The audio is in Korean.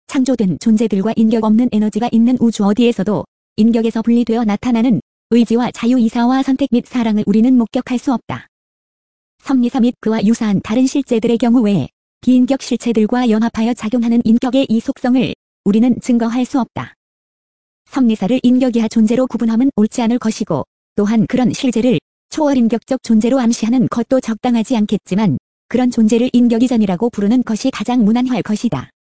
창조된 존재들과 인격 없는 에너지가 있는 우주 어디에서도 인격에서 분리되어 나타나는 의지와 자유이사와 선택 및 사랑을 우리는 목격할 수 없다. 성리사 및 그와 유사한 다른 실제들의 경우 외에 비인격 실체들과 연합하여 작용하는 인격의 이 속성을 우리는 증거할 수 없다. 성리사를 인격 이하 존재로 구분함은 옳지 않을 것이고 또한 그런 실제를 초월인격적 존재로 암시하는 것도 적당하지 않겠지만 그런 존재를 인격 이전이라고 부르는 것이 가장 무난할 것이다.